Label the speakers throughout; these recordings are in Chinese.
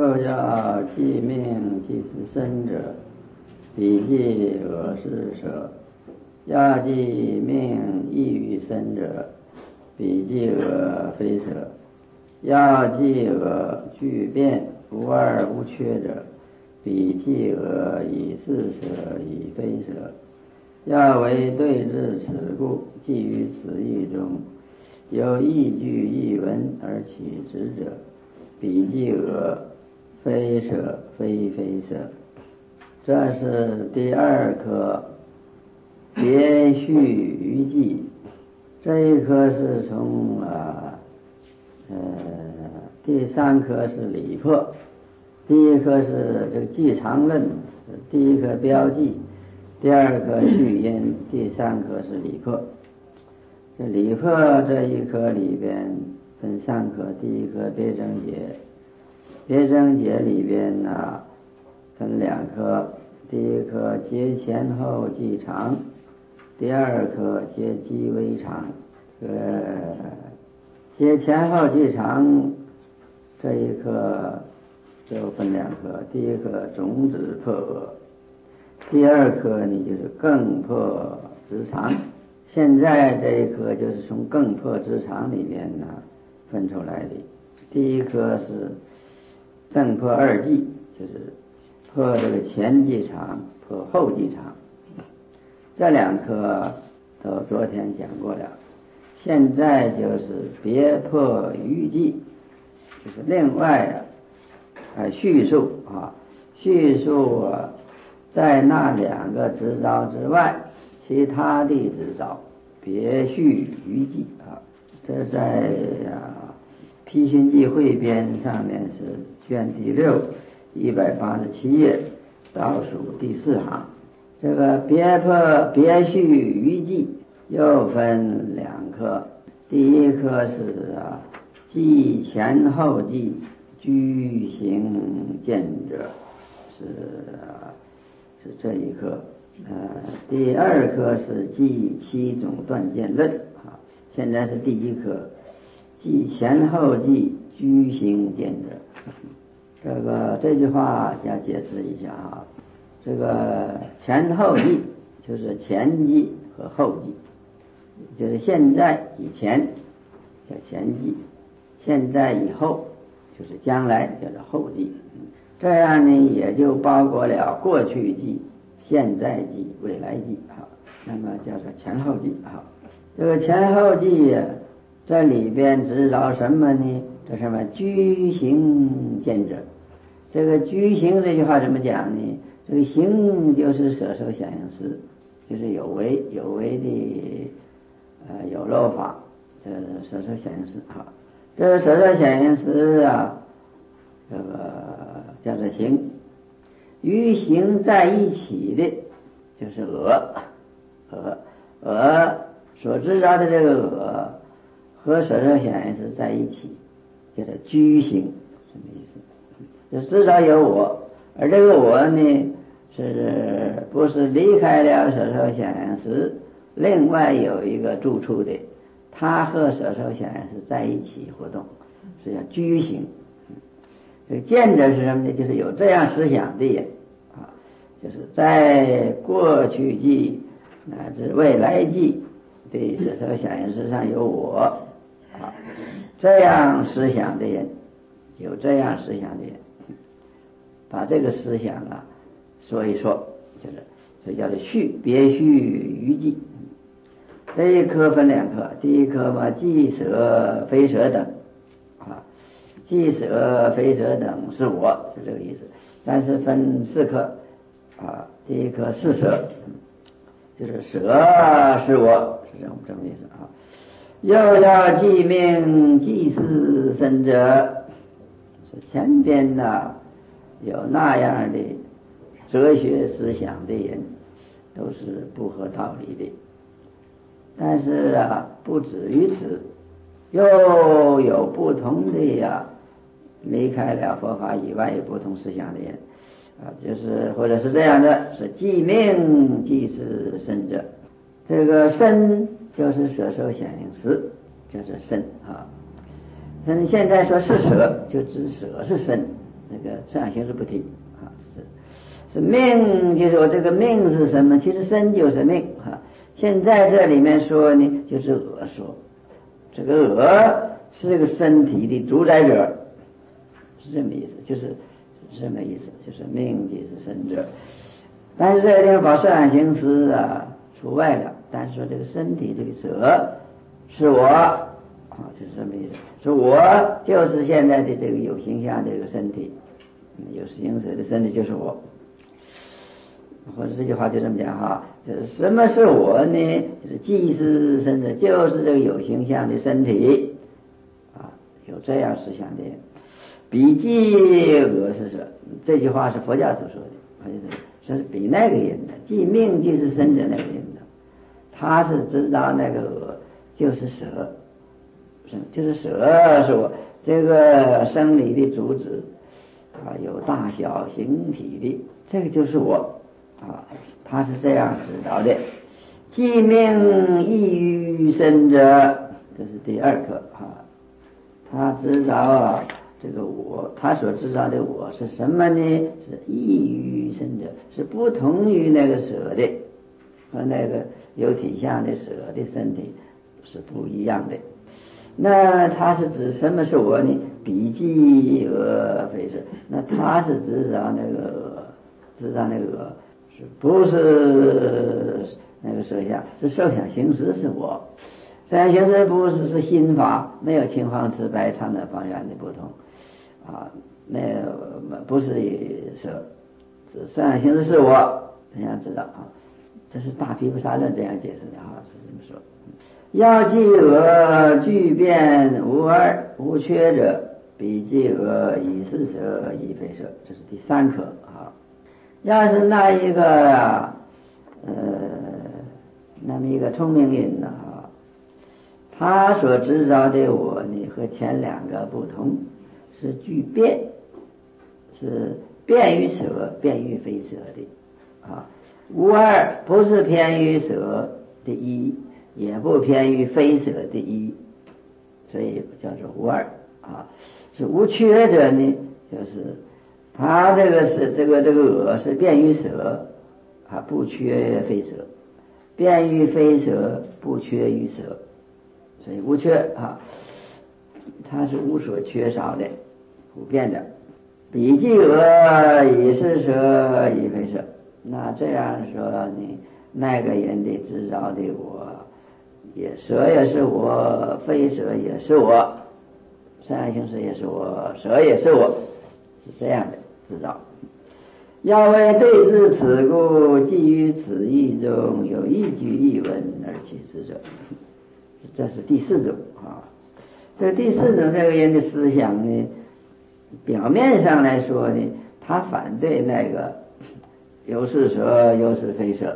Speaker 1: 又要记命记之身者，彼记我是舍；要记命异于身者，彼记我非舍；要记我具变无二无缺者，彼记我以是舍以非舍。要为对治此故，记于此义中，有异句异文而取直者，彼记我非舍非舍。这是第二科别序于记。这一科是从第三科是理破，第一科是这个记常论，第一科标记，第二科序因，第三科是理破。这理破这一科里边分三科，第一科别正解，别正解里边分两科，第一科结前后记长，第二科结记微长。结前后记长这一科就分两科，第一科种子破恶，第二科你就是更破直长。现在这一科就是从更破直长里面分出来的。第一科是正破二记，就是破这个前记长，破后记长。这两科都昨天讲过了。现在就是别破余记，就是另外叙述在那两个支招之外其他的支招，别序余记这在批训记汇编上面是卷第6 187页倒数第4行。这个别序余记又分两科，第一科是记前后记居行见者，是这一科。第二科是记7种断见论现在是第一科记前后记居行见者。这句话要解释一下这个前后记就是前记和后记，就是现在以前叫前记，现在以后就是将来叫做后记。这样呢也就包括了过去记、现在记、未来记那么叫做前后记这个前后记这里边指导什么呢？这什么居行见者。这个居行这句话怎么讲呢？这个行就是舍受想行识，就是有为的有漏法，这舍受想行识这个舍受想行识这个叫做行。与行在一起的就是我所知道的这个我和舍受想行识在一起叫做居行。什么意思？就知道有我，而这个我呢是不是离开了舍受想行识，另外有一个住处的，他和舍受想行识在一起活动，是叫居行。这个见者是什么呢？就是有这样思想的人就是在过去记乃至未来记的舍受想行识上有我这样思想的人，有这样思想的人，把这个思想说一说，就叫做别序余记。这一科分两科，第一科记舍非舍等记舍非舍等是我，是这个意思。但是分4科第一科是舍，就是舍是我，是这么意思又要记命记事身者，是前边有那样的哲学思想的人都是不合道理的。但是不止于此，又有不同的离开了佛法以外有不同思想的人就是或者是这样的，是记命记事身者。这个身就是舍受想行识，就是身身现在说是舍，就指舍是身， 这个摄养行识不提啊，是命，就是说这个命是什么？其实身就是命啊。现在这里面说呢，就是我说这个我是这个身体的主宰者，是这么意思，就是这么意思，就是命即是身者。但是这个地方把摄养行识啊除外了，但是说这个身体这个舍是我啊，就是这么意思，说我就是现在的这个有形象的这个身体，有形色的身体就是我。或者这句话就这么讲哈，就是什么是我呢？就是既是身者，就是这个有形象的身体啊，有这样思想的。比即我是说，这句话是佛教所说的，说是比那个人的，即命即是身者那个人的，他是知道那个我就是舍，就是舍是我这个生理的主旨啊，有大小形体的，这个就是我。啊，他是这样知道的。即命异于身者，这是第二课啊。他知道啊，这个我，他所知道的我是什么呢？是异于身者，是不同于那个舍的，和那个有体相的舍的身体是不一样的。那他是指什么是我呢？比即非是。那他是知道那个。不是那个摄想，是受想行识是我。摄想行识不是心法，没有青黄赤白长短方圆的不同啊，没有不是摄想行识是我，这样知道啊。这是大毗婆沙论这样解释的啊，是这么说。要即我具变无二无缺者，比即我以是舍以非舍，这是第三课啊。要是那一个那么一个聪明人呢他所知道的我呢和前两个不同，是具变，是便于舍便于非舍的啊。无二不是偏于舍的一，也不偏于非舍的一，所以叫做无二啊。是无缺者呢，就是他这个是这个我是便于舍啊，不缺非舍，便于非舍，不缺于舍，所以无缺啊，它是无所缺少的，普遍的。比即我以是舍以非舍，那这样说呢，那个人的知道的我，也舍也是我，非舍也是我，三行识也是我，舍也是我，是这样的知道。要为对治此故，基于此义中有一句一文而起之者，这是第四种啊。这第四种这个人的思想呢，表面上来说呢，他反对那个有是舍有是非舍，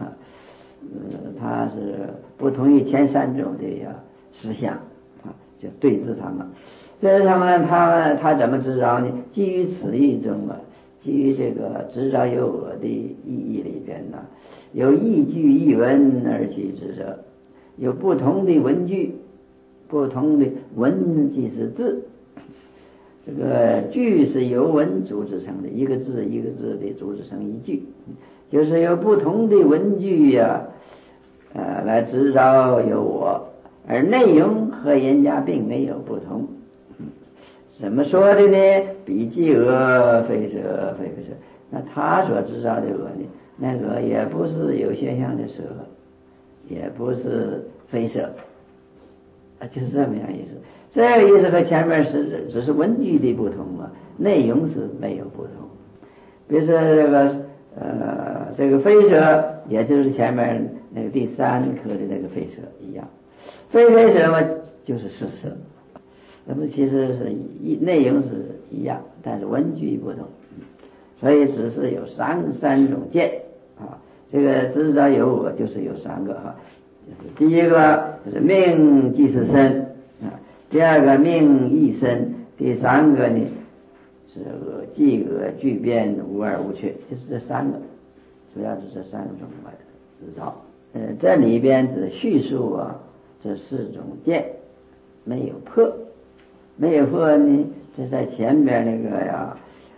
Speaker 1: 他是不同意前三种的思想啊，就对治他们。对治他们，他怎么知道呢？基于此义中啊。基于这个知道有我的意义里边呢，有一句一文而起之者，有不同的文句，不同的文即是字，这个句是由文组织成的，一个字一个字的组织成一句，就是有不同的文句来知道有我，而内容和人家并没有不同。怎么说的呢？比即我非舍非非舍，那他所知道的我呢，那个也不是有现象的舍，也不是非舍，就是这么样意思。这个意思和前面是只是文句的不同嘛，内容是没有不同。比如说这个非舍，也就是前面那个第三课的那个非舍一样，非舍嘛就是是舍。那么其实是内容是一样，但是文句不同，所以只是有三种见啊。这个知道有我就是有三个哈，第一个就是命即是身啊，第二个命亦身，第三个呢是即我具变无二无缺，就是这三个，主要是这三种知道。这里边只叙述这四种见，没有破。没有破呢，这在前边那个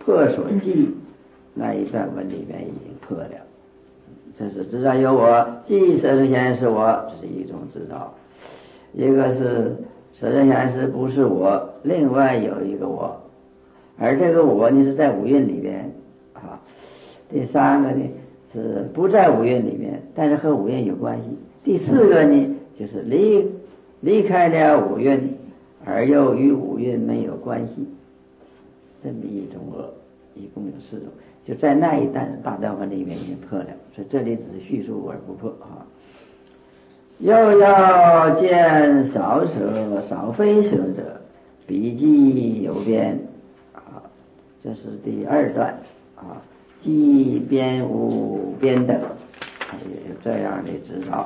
Speaker 1: 破所记那一段文里面已经破了。这是知道有我，即色身显是我，这是一种知道。一个是色身显示不是我，另外有一个我，而这个我呢是在五蕴里面啊。第三个呢是不在五蕴里面，但是和五蕴有关系。第四个呢就是离开了五蕴，而又与五蕴没有关系，这么一种我，一共有4种，就在那一大段文里面已经破了，所以这里只是叙述而不破啊。又要见少舍少非舍者，彼即有边啊，这是第2段啊，即边无边等，有这样的指导。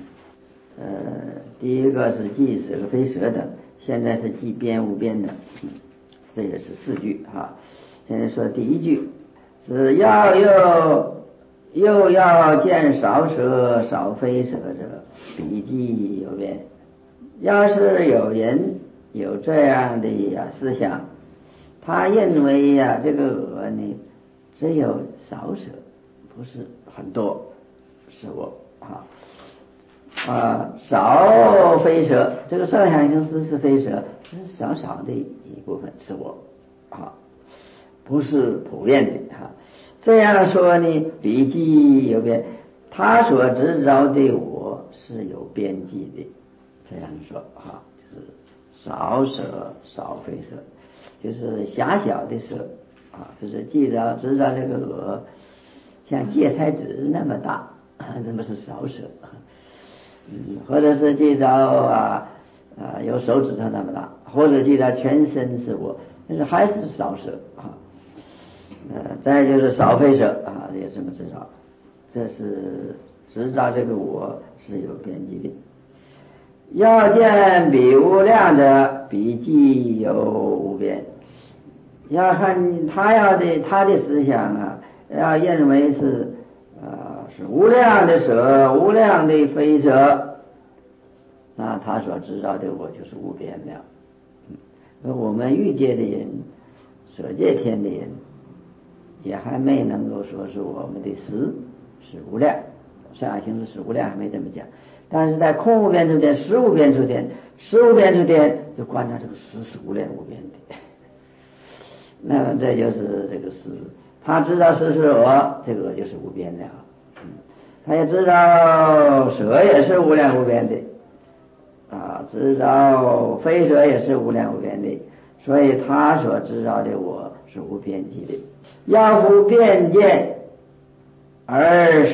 Speaker 1: 第一个是即舍非舍等，现在是即边无边等，这也是4句啊。现在说第1句是又要见少舍少非舍者，彼即有边。要是有人有这样的思想，他认为这个我呢只有少舍，不是很多，是我少非舍，这个色想行识是非舍，是少少的一部分是我不是普遍的这样说呢，彼即有边，他所执着的我是有边际的，这样说就是少舍少非舍，就是狭小的舍就是执着这个我像芥菜籽那么大，那么是少舍或者是执着有手指头那么大，或者执着全身是我，但是还是少舍再就是少非舍也这么知道，这是知道这个我是有边际的。要见彼无量者，彼即有无边。要看他的思想要认为是无量的舍，无量的非舍，那他所知道的我就是无边了。而我们欲界的人，舍界天的人，也还没能够说是我们的识是无量，色想行识是无量，还没这么讲。但是在空无边处天、识无边处天、识无边处天，就观察这个识是无量无边的。那么这就是这个识，他知道识是我，这个就是无边了。他也知道舍也是无量无边的知道非舍也是无量无边的，所以他所知道的我是无边际的。要复便见而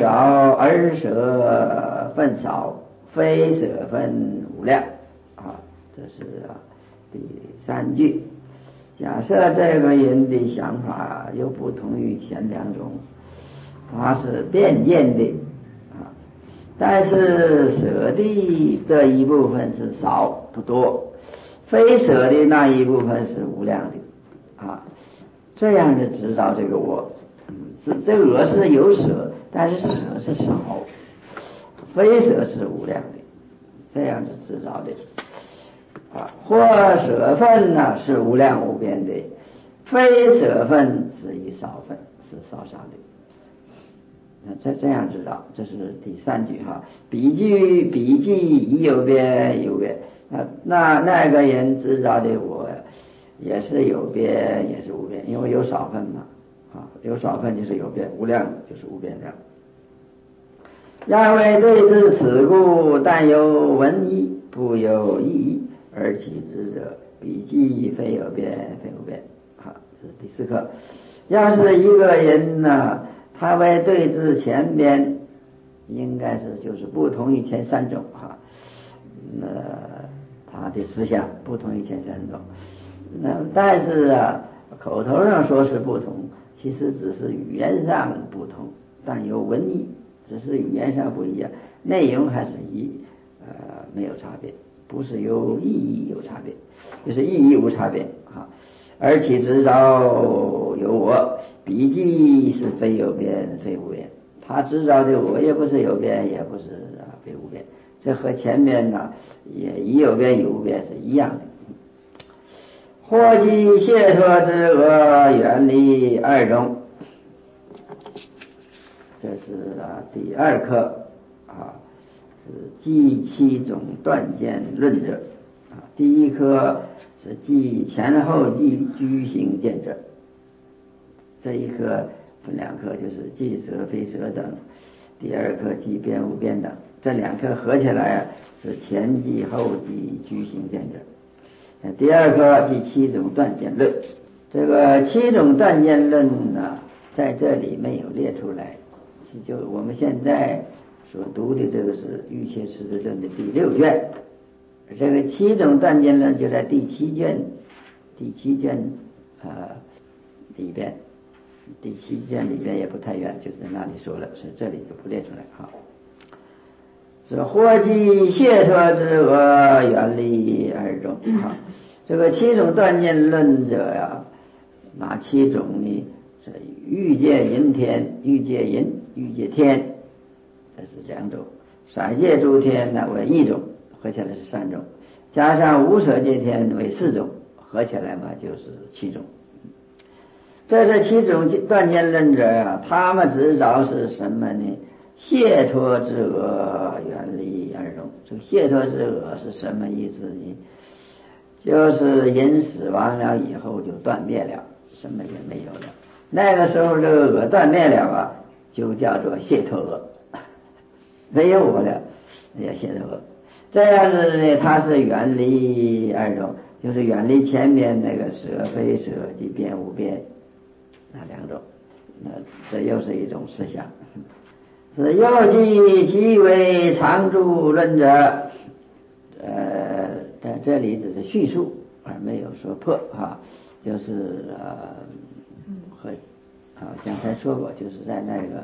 Speaker 1: 舍分少，非舍分无量这是第3句。假设这个人的想法又不同于前2种，他是便见的但是舍的这一部分是少不多，非舍的那一部分是无量的这样的知道这个我这个我是有舍，但是舍是少，非舍是无量的，这样子知道的或舍分是无量无边的，非舍分是一少分，是少少的这样知道，这是第3句彼即已有边有边那个人知道的我也是有边也是无边，因为有少分嘛有少分就是有边，无量就是无边量。然为对治此故，但有文义不有意义，而其知者，彼即非有边非无边这是第4课。要是一个人他为对治前边，应该是就是不同于前3种他的思想不同于前3种但是口头上说是不同，其实只是语言上不同，但有文义，只是语言上不一样，内容还是没有差别，不是有意义有差别，就是意义无差别而其知道有我，彼即是非有边非无边，他知道的我也不是有边也不是非无边，这和前面也已有边有无边是一样的。或即解脱之恶，远离二种，这是第二课是记七种断见论者第一课是记前后记居行见者，这一课分两课，就是记舍非舍等，第二课记边无边等，这两课合起来是前记后记居行见者。第二课记七种断见论，这个七种断见论呢，在这里没有列出来，就我们现在所读的这个是《瑜伽师地论》的第6卷，这个七种断见论就在第7卷里边，第7卷里边也不太远，就在那里说了，所以这里就不列出来是或记解脱之恶，远离二种这个七种断见论者呀，哪七种呢？是欲界淫天、欲界淫、欲界天，这是2种；色界诸天呢为1种，合起来是3种；加上无色界天为4种，合起来嘛就是7种。这7种断见论者呀，他们执着是什么呢？解脱之恶，远离二种。这个解脱之恶是什么意思呢？就是人死亡了以后就断灭了，什么也没有了。那个时候这个恶断灭了就叫做解脱恶，没有我了，也解脱恶。这样子呢，它是远离二种，就是远离前面那个舍非舍即边无边那2种。这又是一种思想。是又记极为常住论者，在这里只是叙述而没有说破就是和刚才说过，就是在那个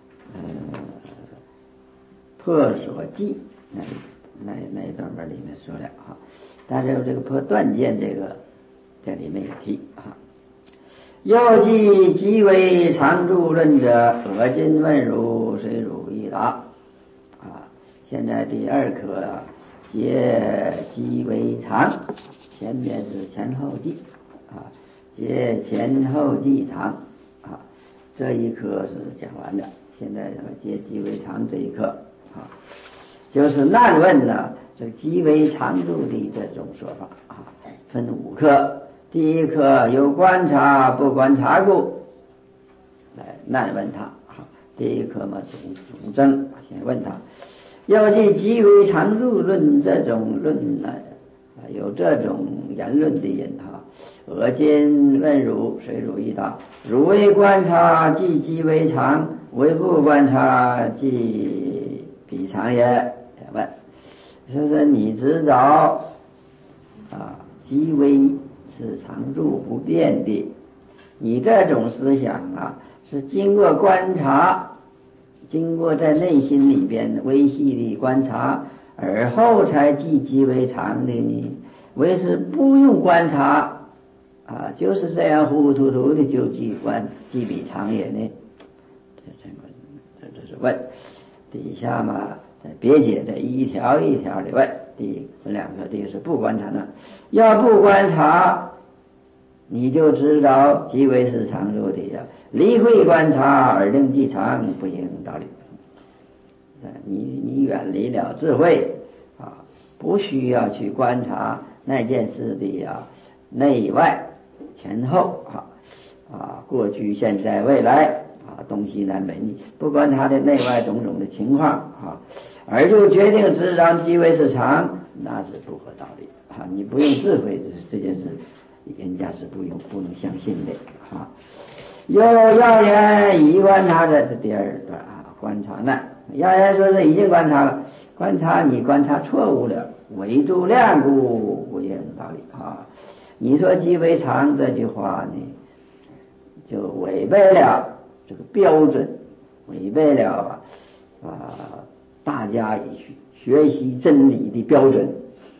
Speaker 1: 破所记那一段文里面说了但是这个破断见这里没有提又记极为常住论者，我今问汝，虽汝亦答现在第2课解极为常，前面是前后记解前后记常这一课是讲完了，现在解极为常这一课就是难问呢这个极为常住的这种说法分5课。第一课有观察不观察故来难问他第一课嘛总争，先问他要记极为常住论这种论呢有这种言论的人我今问汝，虽汝亦答。汝为观察即极为常，为不观察即彼常也。问就是你知道极为是常住不变的，你这种思想是经过观察，经过在内心里边微细的观察，而后才记极为常的呢？为是不用观察就是这样糊糊涂涂的就记彼常也呢？这是问。底下嘛别解这一条一条的问。第一分2个，第一个是不观察呢，要不观察你就知道极为是常住的离会观察而令记常，不应道理。你远离了智慧不需要去观察那件事的内外前后过去现在未来东西南北，你不观察的内外种种的情况而就决定知道极为是常，那是不合道理你不用智慧，这件事人家是不能相信的有谣言已观察的是第2段观察难。谣言说是已经观察了，你观察错误了，违诸量故，不应道理你说极为常这句话呢，就违背了这个标准，违背了大家学习真理的标准。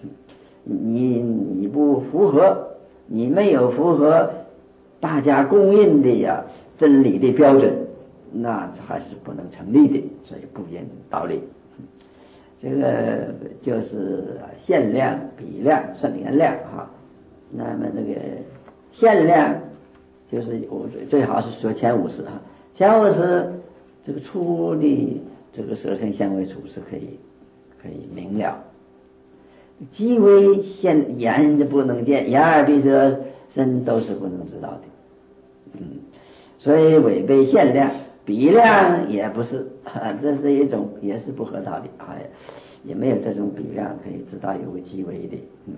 Speaker 1: 你不符合，你没有符合大家公认的真理的标准，那还是不能成立的，所以不应道理。这个就是限量、比量、圣言量那么这个限量就是我最好是说前50啊，前50这个初的这个色身相位处是可以明了，极微现眼不能见，眼耳鼻舌身都是不能知道的，所以违背限量，比量也不是，这是一种也是不合道理啊，也没有这种比量可以知道有个极微的，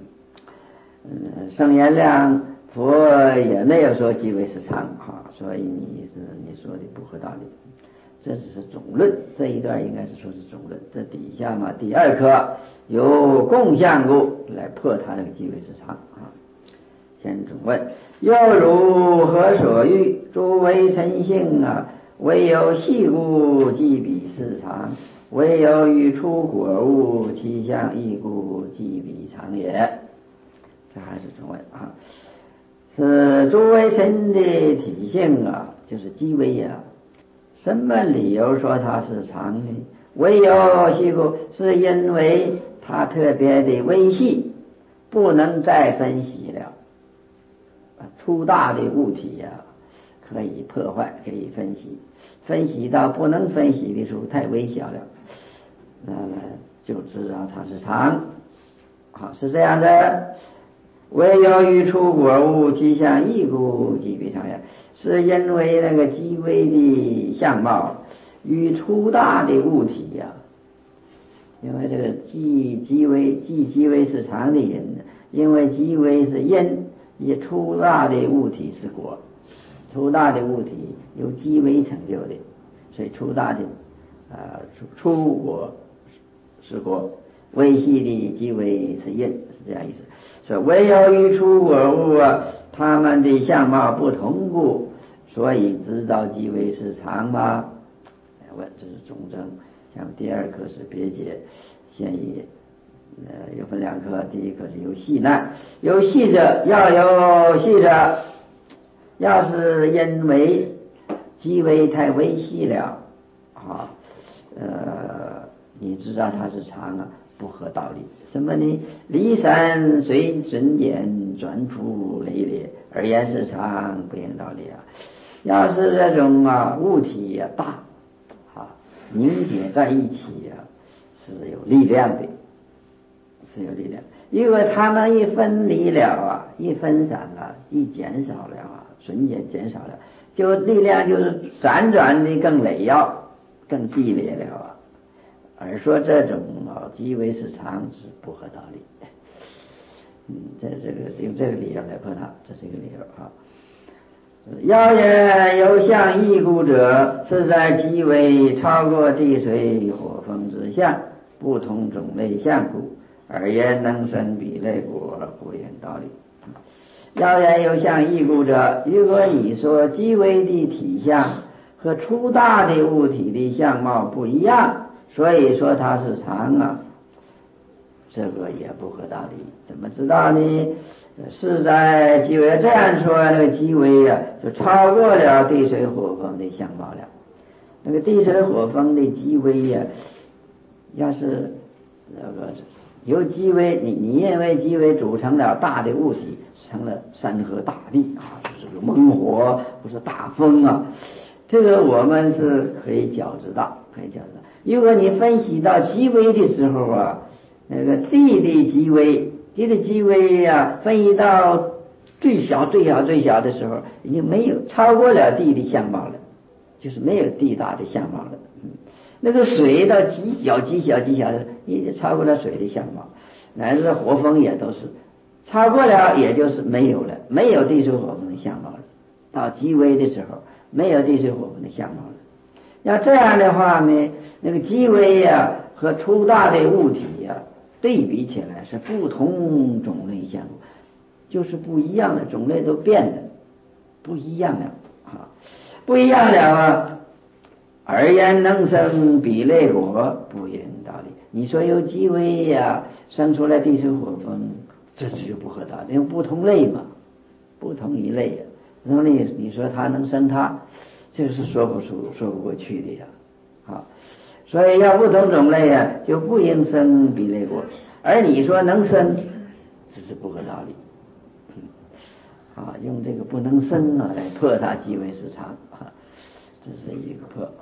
Speaker 1: 圣言量佛也没有说极微是常啊，所以你说的不合道理，这只是总论，这一段应该是说是总论，这底下嘛第2课由共相故来破他这个极微是常啊。先总问，又如何所欲？诸为成性啊，唯有细故，即彼是常；唯有欲出果物，其相异故，即彼常也。这还是总问啊，是诸为成的体性啊，就是极微啊。什么理由说它是常呢？唯有细故，是因为它特别的微细，不能再分析了。粗大的物体呀，可以破坏，可以分析到不能分析的时候太微小了，那么就知道它是常。好，是这样的。唯有欲出果物，其相异故，即彼常也。是因为那个极微的相貌与粗大的物体呀，因为这个极微是常的因，因为极微是因，也粗大的物体是果，粗大的物体由极微成就的，所以粗大的粗果是果，微细的极微是因，是这样意思。所以唯有与出果物啊，它们的相貌不同故，所以知道极微是常吗？问，这是总证。像第2课是别解，现以又分2课，第1课是有细难，有细者要有细者，要是因为极微太微细了啊，你知道它是常啊，不合道理。什么呢？离散随准点，转出累累，而言是常，不言道理啊。要是这种物体大凝结在一起是有力量的，是有力量。因为它们一分离了一分散了，一减少了瞬间减少了，就力量就是辗转的更累要，更激烈了而说这种极为是常是不合道理。这个用这个理由来破它，这是一个理由要言有相异故者，是在极为超过地水火风之相，不同种类相故，而言能生彼类果，不言道理。要言有相异故者，如果你说极微的体相和粗大的物体的相貌不一样，所以说它是常这个也不合道理。怎么知道呢？是在极微这样说，那个极微就超过了地水火风的相貌了。那个地水火风的极微要是那个由极微，你认为极微组成了大的物体，成了山河大地就是个猛火或是大风这个我们是可以觉知到，如果你分析到极微的时候那个地的极微分析到最小的时候，已经没有超过了地的相貌了，就是没有地大的相貌了。那个水到极小的，已经超过了水的相貌，乃至火风也都是超过了，也就是没有了，没有地水火风的相貌了。到极微的时候，没有地水火风的相貌了。要这样的话呢，那个极微和粗大的物体对比起来是不同种类相，就是不一样的种类都变得不一样了不一样了而言能生彼类果，不言道理。你说有极微生出来地水火风，这就不合道理，因为不同类嘛，不同一类所以你说它能生它，这个是说不过去的所以要不同种类就不应生彼类果，而你说能生，这是不合道理。 用这个不能生来破它即为是常这是一个破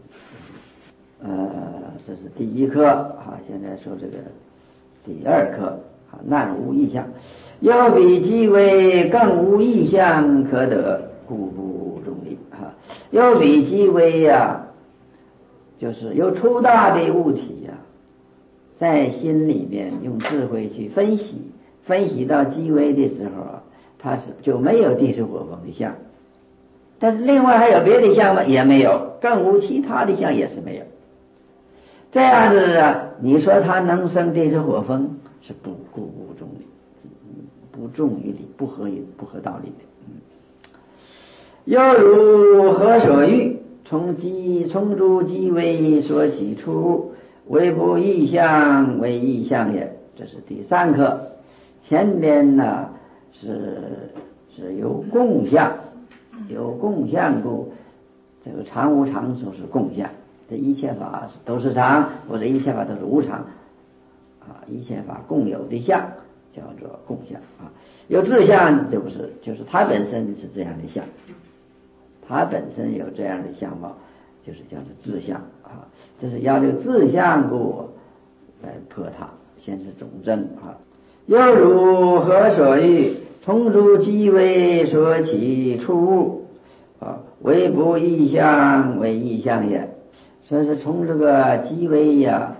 Speaker 1: 这是第一课现在说这个第二课难无异象，又比即为更无异象可得，故不中立又比即为就是有粗大的物体在心里面用智慧去分析到即为的时候它是就没有地水火风的相，但是另外还有别的相吗？也没有，更无其他的相也是没有。这样子你说它能生地水火风是故不中理，不中于理，不合道理的。又如何所欲？从诸即为所起处，为不异象为异象也。这是第三课。前面呢是有共相故，这个常无常就是共相。这一切法都是常，或者一切法都是无常一切法共有的相叫做共相有自相就不是，就是它本身是这样的相，它本身有这样的相貌，就是叫做自相这是要这个自相故来破它，先是总证又如何所欲？从诸即为所起处为不异象为异象也。所以说从这个即为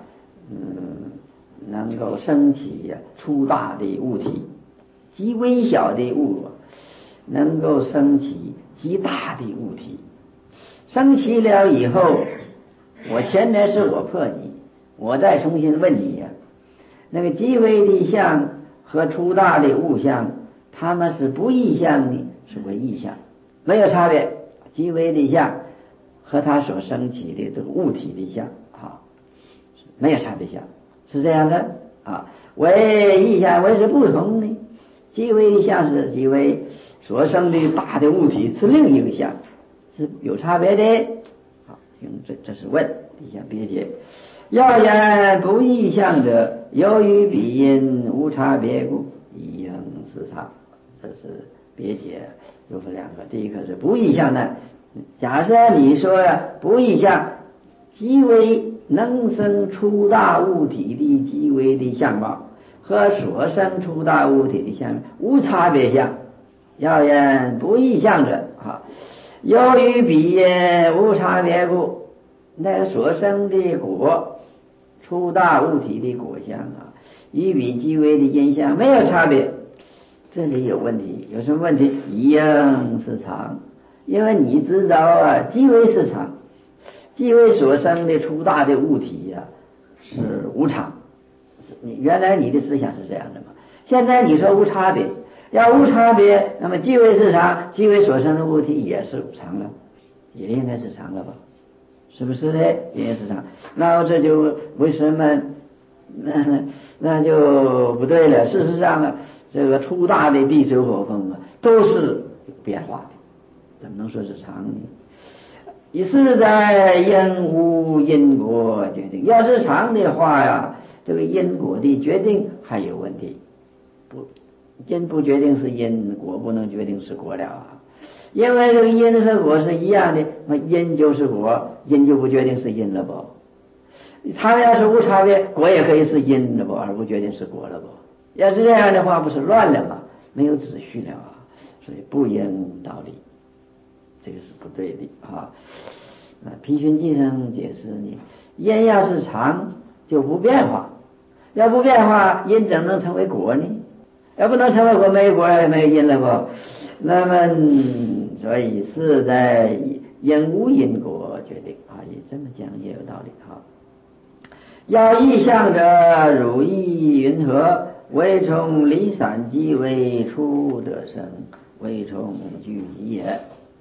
Speaker 1: 能够升起粗大的物体，极微小的物能够升起极大的物体。升起了以后，我前面是我破你，我再重新问你那个极微的相和粗大的物相，它们是不异相的，是为异相，没有差别。极微的相和它所升起的这个物体的相没有差别相，是这样的为异相为是不同的。极微的相是极微所生的大的物体，是另一个相，是有差别的用这是问底下别解。要言不异相者，由于彼因无差别故，异应是常。这是别解，有分两个。第一个是不异相呢，假设你说不异相，极为能生粗大物体的极为的相貌和所生粗大物体的相貌无差别相。要言不异相者由于彼因无差别故，那个所生的果，粗大物体的果相与彼极微的因相没有差别。这里有问题，有什么问题？一样是常，因为你知道极微是常，极微所生的粗大的物体是无常。原来你的思想是这样的嘛？现在你说无差别，要无差别，那么极微是常，极微所生的物体也是常了，也应该是常了吧？是不是呢？也是常。那这就为什么那就不对了。事实上这个粗大的地水火风都是有变化的，怎么能说是常呢？一是在因无因果决定，要是常的话这个因果的决定还有问题。因不决定是因，果不能决定是果了因为这个因和果是一样的，那因就是果，因就不决定是因了不？它要是无差别，果也可以是因了不，而不决定是果了不？要是这样的话，不是乱了吗？没有秩序了所以不应道理，这个是不对的皮寻记上解释呢，因要是常就不变化，要不变化，因怎能成为果呢？要不能成为果，没有果也没有因了不？那么所以是在因无因果决定也这么讲也有道理要异象者，汝意云何？为从离散即为出得生，为从聚集也。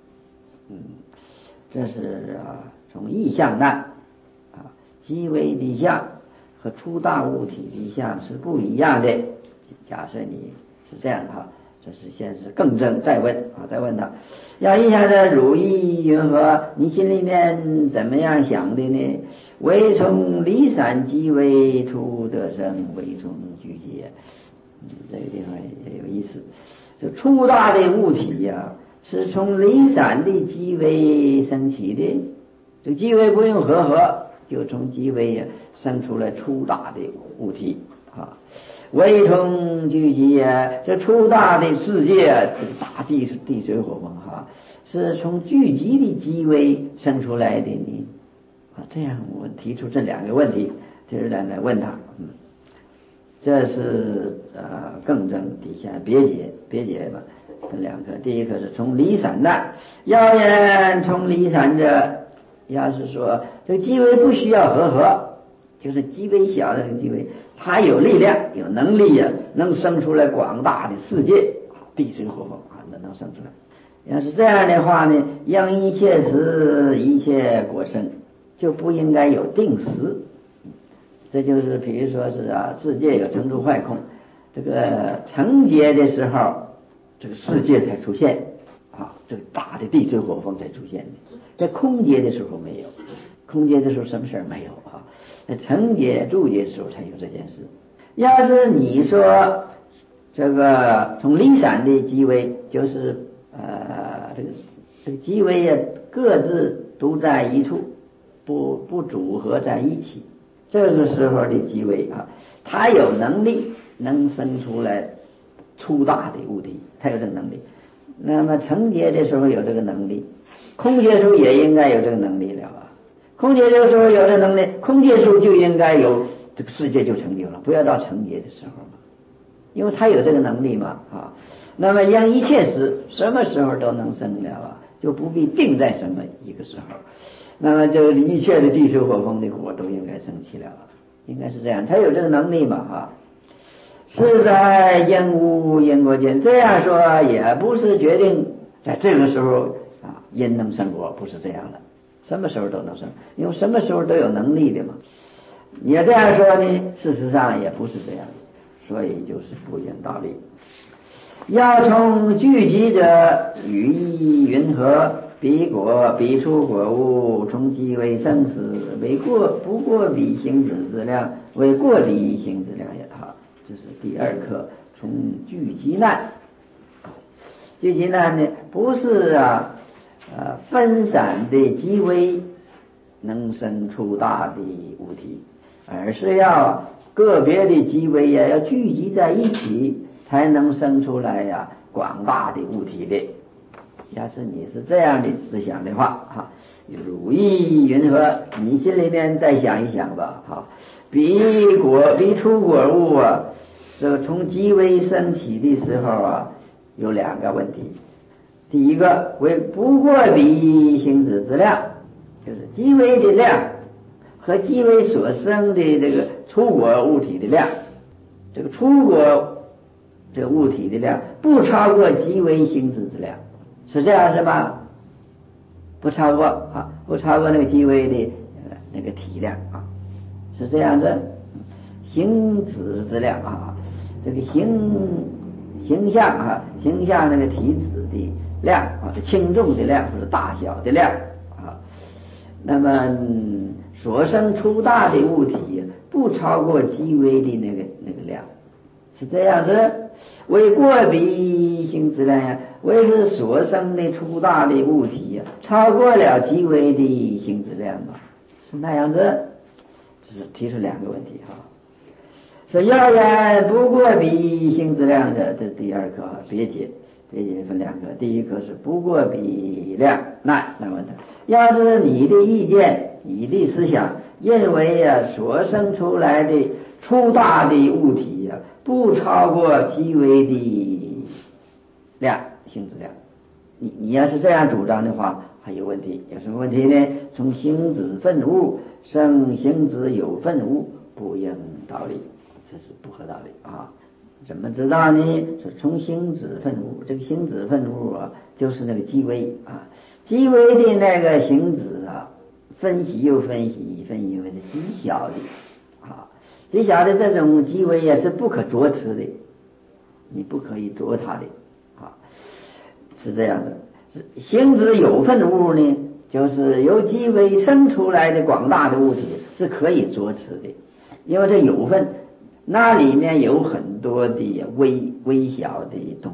Speaker 1: 这是从异象难即为的相和粗大物体的相是不一样的。假设你是这样这是先是更正，再问再问他要异象的汝意云何？你心里面怎么样想的呢？为从离散即为出得生，为从聚集也。这个地方也有意思。 这粗大的物体呀，是从离散的极微升起的。这极微不用合，就从极微呀生出来粗大的物体啊。微从聚集呀，这粗大的世界，这个大地水火风哈，是从聚集的极微生出来的呢。啊，这样我提出这两个问题，就是来问他，这是更正底下别解嘛，分两科，第一科是从离散的，要言从离散者，要是说这个极微不需要合，就是极微小的极微，它有力量有能力呀，能生出来广大的世界，地水火风啊，能生出来。要是这样的话呢，让一切时一切果生，就不应该有定时。这就是比如说是世界有成住坏空，这个成劫的时候，这个世界才出现啊，这个大的地水火风才出现的。在空劫的时候没有，空劫的时候什么事儿没有啊？在成劫住劫的时候才有这件事。要是你说这个从离散的极微，就是这个极微呀，各自都在一处，不组合在一起。这个时候的极微啊，它有能力能生出来粗大的物体，它有这个能力。那么成劫的时候有这个能力，空劫的时候也应该有这个能力了啊。空劫的时候有这个能力，空劫的时候就应该有这个世界就成就了，不要到成劫的时候嘛，因为它有这个能力嘛啊。那么让一切时什么时候都能生了啊，就不必定在什么一个时候。那么这一切的地水火风的火都应该升起了，应该是这样，他有这个能力嘛啊。是在因无因果间，这样说也不是决定在这个时候因能生果，不是这样的，什么时候都能生，因为什么时候都有能力的嘛。你要这样说呢，事实上也不是这样的，所以就是不言道理。要从聚集者语义云何，彼果彼出果物，从即为生死，为过不过彼行止之量，为过彼行之量也好。这是第二课，从聚集难。聚集难呢，不是分散的极微能生出大的物体，而是要个别的极微呀，要聚集在一起，才能生出来广大的物体的。要是你是这样的思想的话如意云何？你心里面再想一想吧彼出果物这个从极微升起的时候有两个问题。第一个为不过彼行止之量，就是极微的量和极微所生的这个出果物体的量，这个出果这个物体的量不超过极微行止之量，是这样是吗？不超过不超过那个极微的那个体量是这样子。行止之量这个形象那个体脂的量这轻重的量或者大小的量那么所生出大的物体不超过极微的那个量，是这样子。为过彼行质量呀，为是所生的出大的物体超过了极微的行质量嘛，是那样子。这是提出两个问题是要言不过彼行质量的，这第二课别解分两个。第一课是不过彼量那问他，要是你的意见你的思想认为所生出来的出大的物体不超过极微的量行质量，你要是这样主张的话还有问题。有什么问题呢？从行止分物生行止有分物，不应道理，这是不合道理怎么知道呢？是从行止分物，这个行止分物就是那个极微极微的那个行止分析又分析是极小的极小的这种极微是不可着持的，你不可以着它的是这样的。行止有分物呢，就是由极微生出来的广大的物体是可以着持的，因为这有分那里面有很多的微小的东西，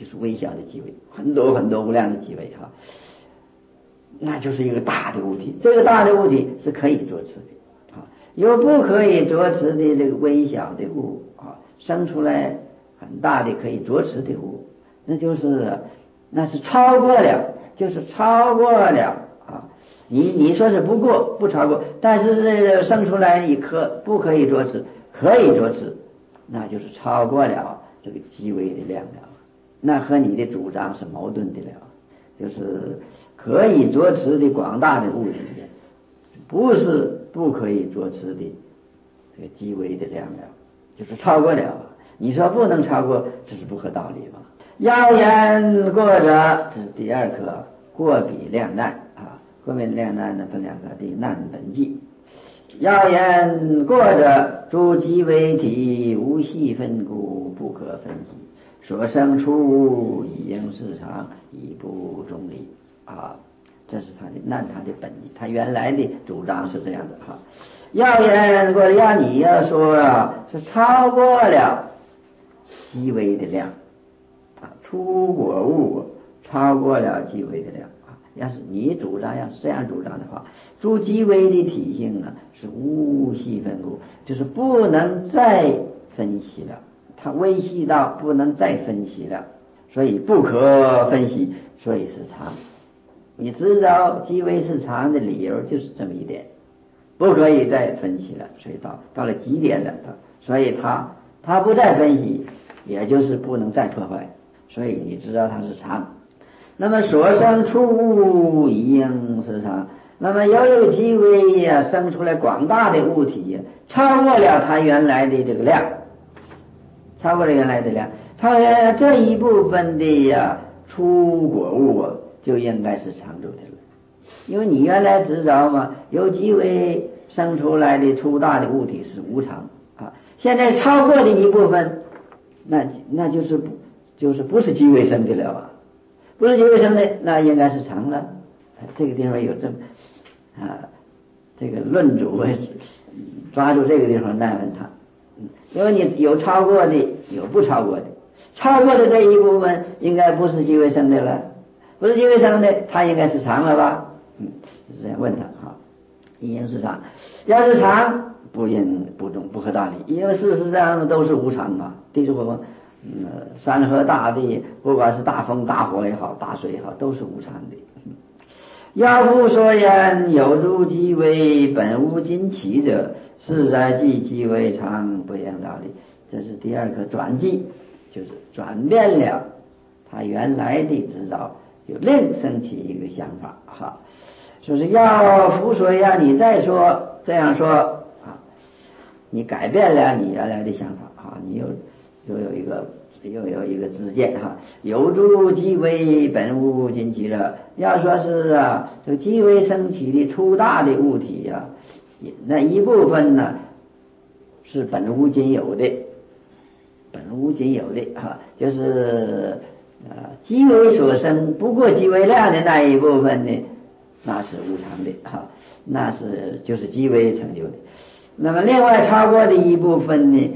Speaker 1: 就是微小的机微，很多很多无量的机微哈，那就是一个大的物体。这个大的物体是可以着持的啊，有不可以着持的这个微小的物啊，生出来很大的可以着持的物，那是超过了，就是超过了啊。你说是不超过，但是这个生出来不可以着持，可以着持，那就是超过了这个极微的量了。那和你的主张是矛盾的了，就是可以着持的广大的物体，不是不可以着持的这个极微的量了，就是超过了。你说不能超过，这是不合道理嘛？要言过者，这是第二课，过彼量难啊。过彼量难呢分两个，第难本纪。要言过者，诸极微体无细分故，不可分析。所生出以应市场，以不中理啊。这是他的本意，他原来的主张是这样的哈。要言过，要你要说啊，是超过了极微的量啊，出果物超过了极微的量啊。要是你主张要是这样主张的话，诸极微的体性啊是无细分故，就是不能再分析了，它微细到不能再分析了，所以不可分析，所以是常。你知道极微是常的理由就是这么一点，不可以再分析了，所以到了极点了，所以他不再分析，也就是不能再破坏，所以你知道它是常。那么所生出物一应是常，那么由于极微呀生出来广大的物体呀，超过了它原来的这个量，超过了原来的量，超过了这一部分的呀出果物啊，就应该是常住的了。因为你原来知道嘛，由极微生出来的粗大的物体是无常啊，现在超过的一部分，那就是不是极微生的了啊，不是极微生的，那应该是常了。这个地方有这么啊，这个论主会抓住这个地方难问他，因为你有超过的，有不超过的，超过的这一部分应该不是极微生的了，不是极微生的，它应该是常了吧？是这样问他哈，应是常，要是常不应不中，不合道理，因为事实上都是无常嘛。地水火风，山河大地，不管是大风大火也好，大水也好，都是无常的。要复说言，有诸极微本无尽起者，是在即极微常，不应道理。这是第二课转记，就是转变了他原来的知道，就另生起一个想法哈。说是要复说呀，你再说这样说啊，你改变了你原来的想法啊，你又有一个知见哈。有诸极微本无尽起者，要说是啊，这个极微升起的粗大的物体呀，那一部分呢是本无尽有的，本无尽有的哈，就是极微所生不过极微量的那一部分呢，那是无常的哈，那是就是极微成就的。那么另外超过的一部分呢，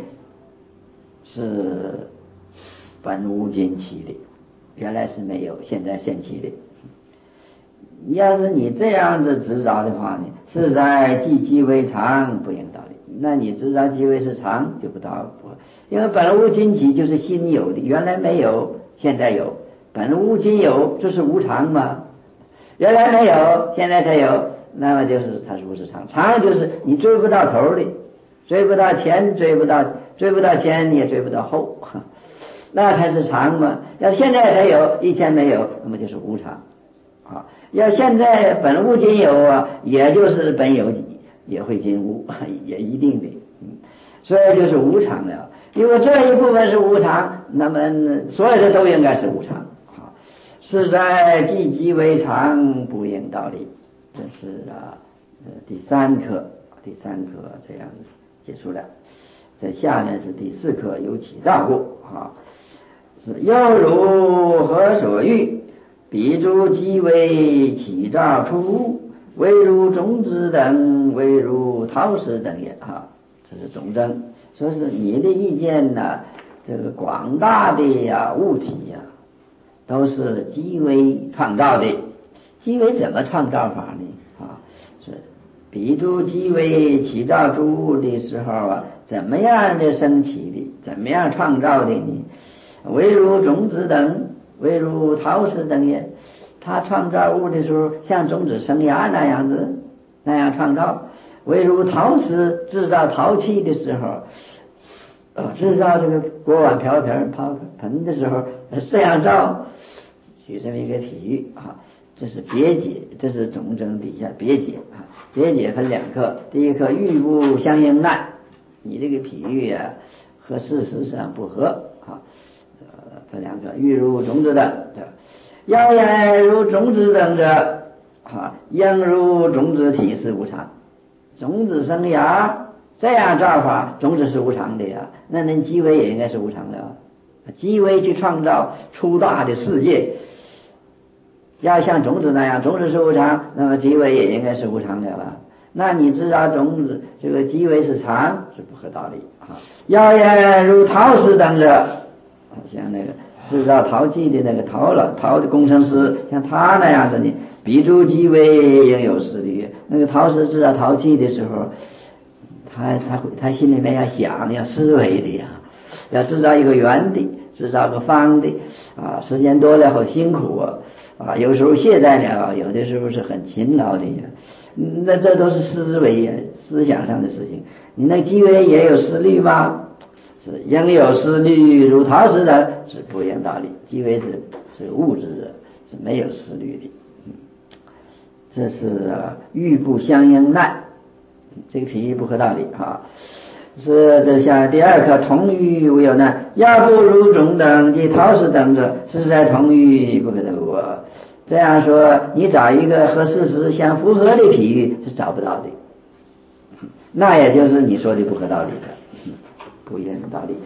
Speaker 1: 是本无尽起的，原来是没有，现在现起的。要是你这样子执着的话呢，是在即极为常，不应道理。那你执着极为是常，就不道不，因为本无尽起就是新有的，原来没有，现在有。本无尽有，这是无常吗？原来没有，现在才有，那么就是它是不是常？常就是你追不到头的，追不到前，追不到前，你也追不到后，那才是常嘛。要现在才有，以前没有，那么就是无常啊。要现在本无尽有啊，也就是本有也会尽无，也一定的，所以就是无常了。因为这一部分是无常，那么所有的都应该是无常。是在即极为常，不应道理。这是第三课这样结束了。在下面是第四课，有起照故是又如何所欲？彼诸极为起照出，唯如种子等，唯如陶石等也这是总证。说是你的意见呢，这个广大的物体都是机微创造的。机微怎么创造法呢？是比诸机微起造诸物的时候怎么样的升起的，怎么样创造的呢？唯如种子等，唯如陶石等也。他创造物的时候，像种子生芽那样子，那样创造。唯如陶石制造陶器的时候，制造这个锅碗瓢盆的时候，这样造。举这么一个比喻这是别解，这是总整底下别解别解分两课，第一课欲不相应难，你这个比喻和事实上不合分两课，欲如种子等要言如种子等者应如种子体是无常。种子生芽这样造法，种子是无常的呀，那机微也应该是无常的机微去创造粗大的世界，要像种子那样，种子是无常，那么机微也应该是无常的了。那你知道种子这个机微是常，是不合道理要言如陶石等者，像那个制造陶器的那个陶的工程师，像他那样子的，比诸机微应有思虑。那个陶石制造陶器的时候，他心里面要想，要思维的要制造一个圆的，制造个方的时间多了好辛苦有时候懈怠了，有的时候是很勤劳的那这都是思维思想上的事情。你那机微也有思虑吗？是应有思虑，如陶石的是不一样道理。机微是物质的，是没有思虑的这是欲不相应难，这个比喻不合道理是这像第二课同欲无有难，要不如种等及陶石等者，是在同欲不可得无。这样说你找一个和事实相符合的比喻是找不到的，那也就是你说的不合道理的不一样的道理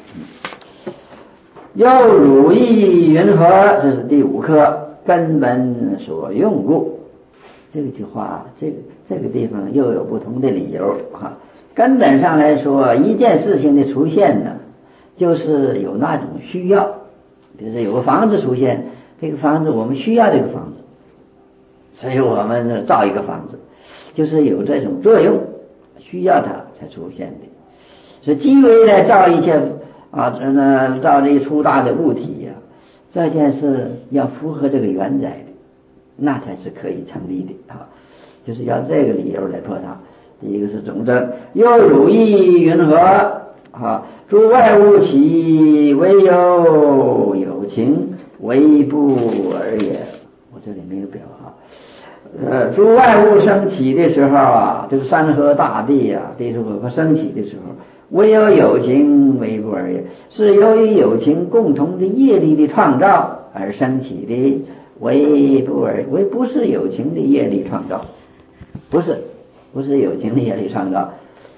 Speaker 1: 又汝意云何，这是第五课根本所用故。这句话这个地方又有不同的理由根本上来说，一件事情的出现呢，就是有那种需要。比如说有个房子出现，这个房子我们需要这个房子，所以我们造一个房子，就是有这种作用，需要它才出现的。所以机微来造一切造这些粗大的物体这件事要符合这个原载的，那才是可以成立的就是要这个理由来破它。第一个是种证，又汝意云何诸外物起，唯有情为不尔也。我这里没有表诸外物升起的时候这个山河大地地水火风升起的时候，唯有情为不尔也，是由于有情共同的业力的创造而升起的，为不尔，为不是有情的业力创造，不是有情的业力创造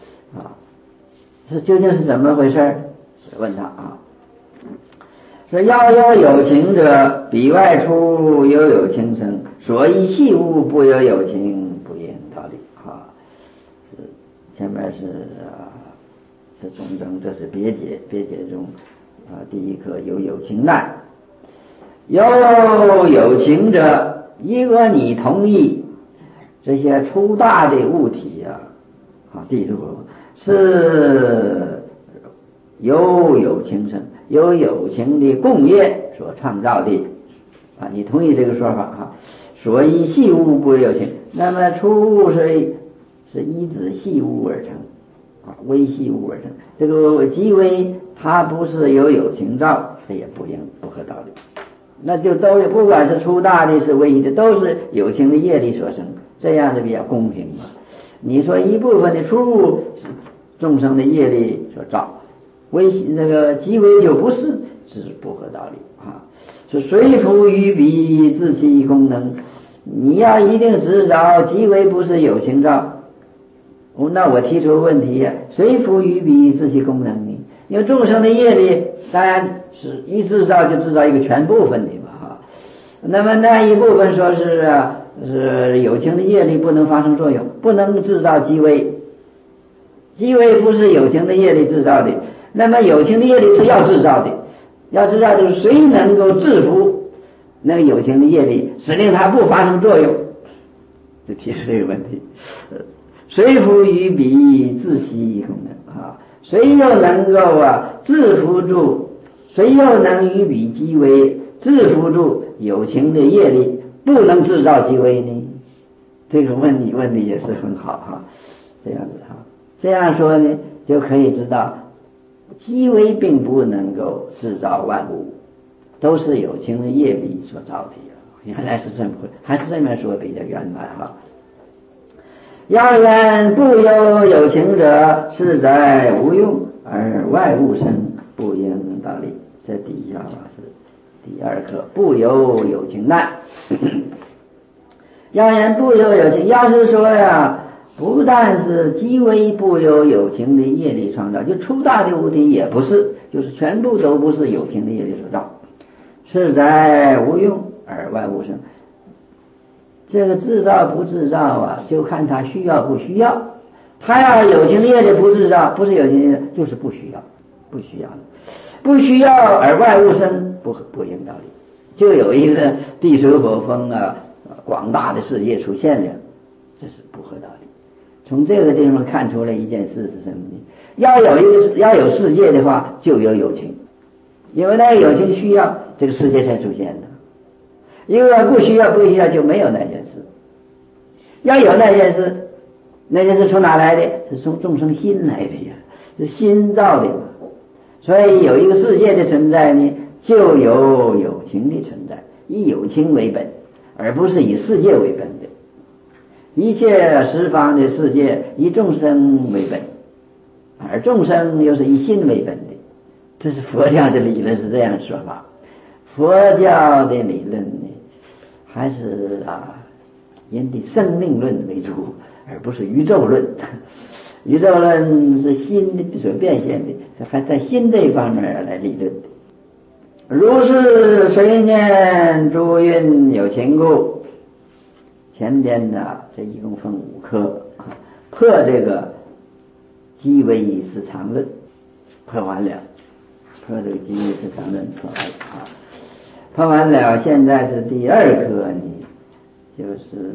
Speaker 1: 是究竟是怎么回事？问他说要有情者，彼外出有情生，所以细物不有情，不言道理前面是总整，这是别解中第一课有情难。有情者，如果你同意这些粗大的物体地水火风是有情生，有情的共业所创造的你同意这个说法所以细物不有情，那么粗物是依止细物而成微细物而成，这个极微它不是有情造，这也不合道理。那就都不管是粗大的是微的，都是有情的业力所生，这样的比较公平嘛。你说一部分的粗物是众生的业力所造，那个极微就不是不合道理是随服于彼自其功能。你要一定知道极微不是有情造，那我提出问题随服于彼自其功能呢？因为众生的业力当然是一制造就制造一个全部分的嘛那么那一部分说是有情的业力不能发生作用，不能制造极微，极微不是有情的业力制造的，那么有情的业力是要制造的，要知道就是谁能够制服那个有情的业力使令它不发生作用，就提出这个问题。谁服于彼自息功能啊？谁又能够制服住？谁又能与彼机微制服住有情的业力，不能制造机微呢？这个问题也是很好这样子这样说呢，就可以知道机微并不能够制造万物，都是有情的业力所造的。原来是这么回，还是这么说比较圆满要言不有有情者，是在无用而外物生，不应道理。这底下是第二课，不有有情难。要言不有有情，要是说不但是极为不有有情的业力创造，就粗大的物体也不是，就是全部都不是有情的业力所造，是在无用而外物生。这个制造不制造就看他需要不需要。他要有情业力不制造，不是有情业力，就是不需要，不需要而外物生，不应道理。就有一个地水火风广大的世界出现了，这是不合道理。从这个地方看出来一件事是什么呢？要有世界的话，就有友情，因为那个友情需要，这个世界才出现的。因为不需要就没有那件事。要有那件事，那件事从哪来的？是从众生心来的呀，是心造的嘛。所以有一个世界的存在呢，就有有情的存在，以有情为本，而不是以世界为本的。一切十方的世界以众生为本，而众生又是以心为本的。这是佛教的理论，是这样说法。佛教的理论呢，还是以生命论为主，而不是宇宙论。宇宙论是心所变现的，还在心这一方面来理论的。如是随念诸蕴有情故，前边这一共分5科，破这个机微是常论，破完了，破这个机微是常论破完了破完了，现在是第2科呢，就是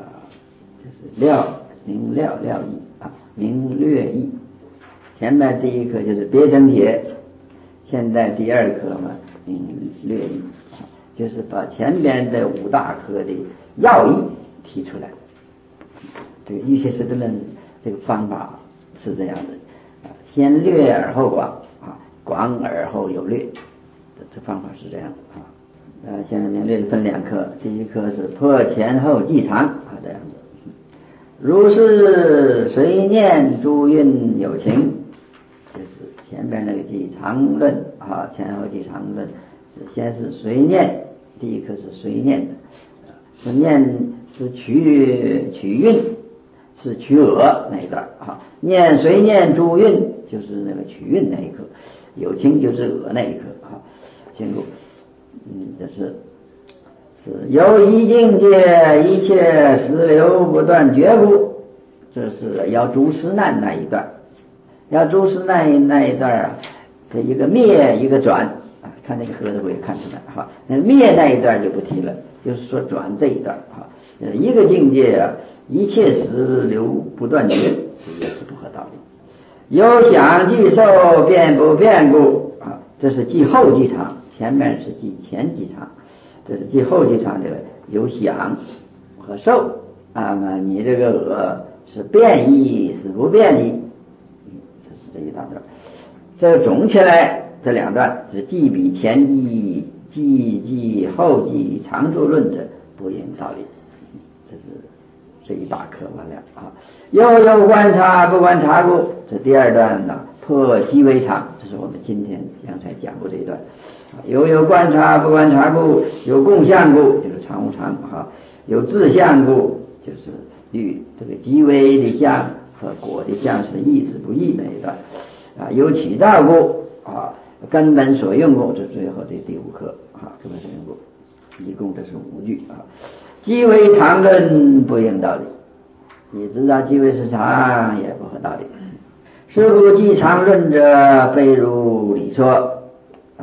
Speaker 1: 明了义明略义。前面第1科就是别生解，现在第2科嘛，明略义，就是把前边的5大科的要义提出来。这个预学识的论这个方法是这样的先略而后广广而后有略，这方法是这样现在明略分2科，第1科是破前后记常这样子。如是随念诸蕴有情，就是前边那个记常论前后记常论是先是随念，第1科是随念的，是念是取韵，是取耳那一段念随念诸韵就是那个取韵那一科，有情就是耳那一科清楚。这是由一境界一切时流不断觉故，这是要诸师难那一段。要诸师难那一段这一个灭一个转看那个合的会看出来那灭那一段就不提了，就是说转这一段一个境界一切时流不断觉，这也是不合道理。有想即受变不变故这是即后即常，前面是即前即常，这是即后即常的有想和受你这个耳是变异是不变异，这是这一大段。这总起来这2段是即比前即即后即常住论者，不应道理。这是这一大课完了又有观察不观察故，这第2段破机微常，这是我们今天刚才讲过这一段。有观察不观察故，有共相故，就是常无常有自相故，就是与这个机微的相和果的相是异是不异那一段有起照故根本所用故，这最后的第5课根本所用故，一共这是5句机微常论不应道理，你知道机微是常也不合道理。是故即常论者非如理说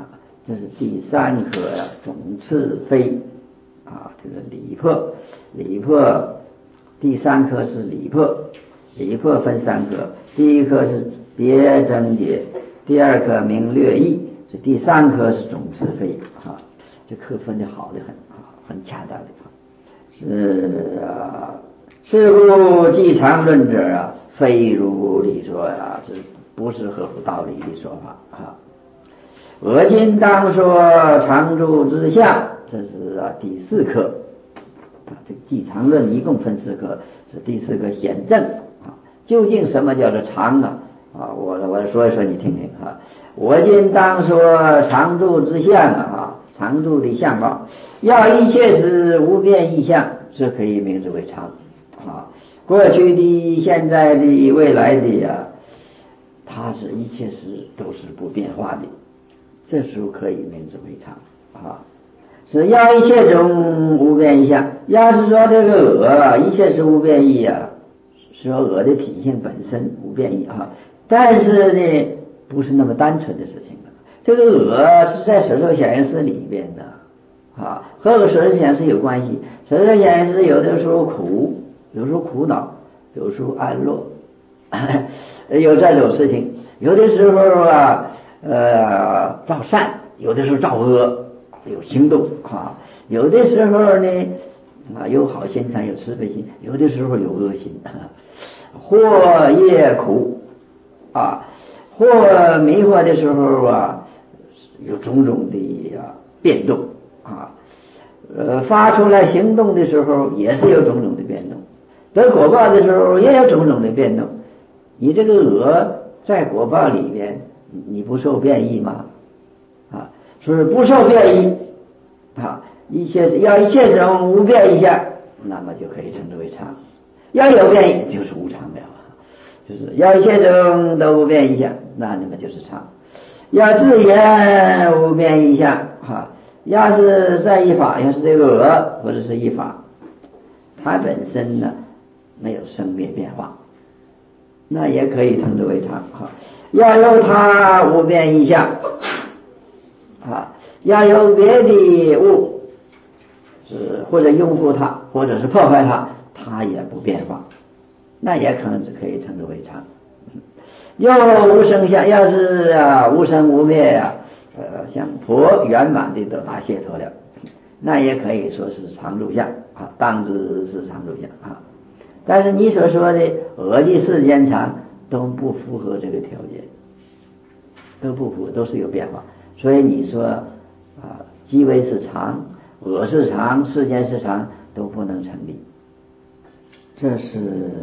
Speaker 1: 这是第三科呀，总次非啊，这个理破，理破第三科是理破，理破分三科，第一科是别增解，第二科明略义，这第三科是总次非啊，这课分的好的很啊，很恰当的啊，是啊，是故既常论者啊，非如理说呀，这不是合乎道理的说法啊。我今当说常住之相，这是第四课啊。这个既常论一共分四课，是第四个显正啊。究竟什么叫做常啊？我说一说你听听啊。我今当说常住之相啊，常住的相貌，要一切时无变异相，这可以名之为常啊。过去的、现在的、未来的呀，它是一切时都是不变化的。这时候可以名之为常啊，是要一切中无变异相。要是说这个我一切是无变异啊，说我的体性本身无变异啊，但是呢，不是那么单纯的事情了。这个我是在舍受显示里边的啊，和舍受显示有关系。舍受显示有的时候苦，有时候苦恼，有时候安乐，有这种事情。有的时候啊。造善，有的时候造恶，有行动啊；有的时候呢，有好心肠，有慈悲心；有的时候有恶心，或业苦啊，或迷惑的时候啊，有种种的变动啊。发出来行动的时候，也是有种种的变动；得果报的时候，也有种种的变动。你这个恶在果报里边。你不受变异吗？啊，说是不受变异啊，一切这种无变异相，那么就可以称之为常；要有变异，就是无常了。就是要一切种都无变异相，那么就是常；要自言无变异相啊，要是在一法，要是这个我或者是一法，它本身呢没有生灭变化，那也可以称之为常啊。要有它无变异相啊，要有别的物是或者拥护它，或者是破坏它，它也不变化，那也可以称之为常。要无生相，要是无生无灭像佛圆满的得大解脱了，那也可以说是常住相啊，当知是常住相啊。但是你所说的我的世间常都不符合这个条件，都不符合，都是有变化。所以你说机微是常，我是常，世间是常，都不能成立。这是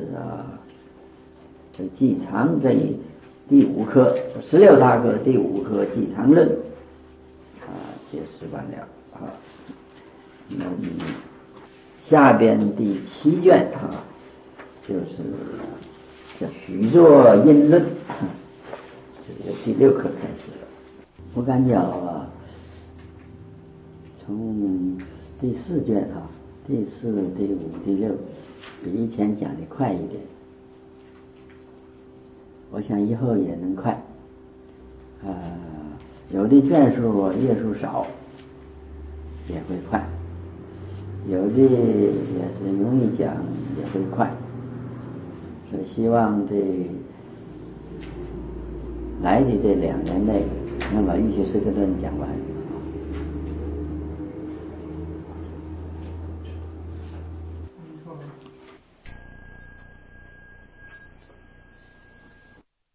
Speaker 1: 这记常这第五科16大科第五科记常论解释完了啊。下边第7卷就是叫许作因论，这第6课开始了。我感觉从第4卷第4、第5、第6比以前讲的快一点，我想以后也能快。有的卷数页数少也会快，有的也是容易讲也会快，所以希望来的这2年内能把《瑜伽师地论》讲完。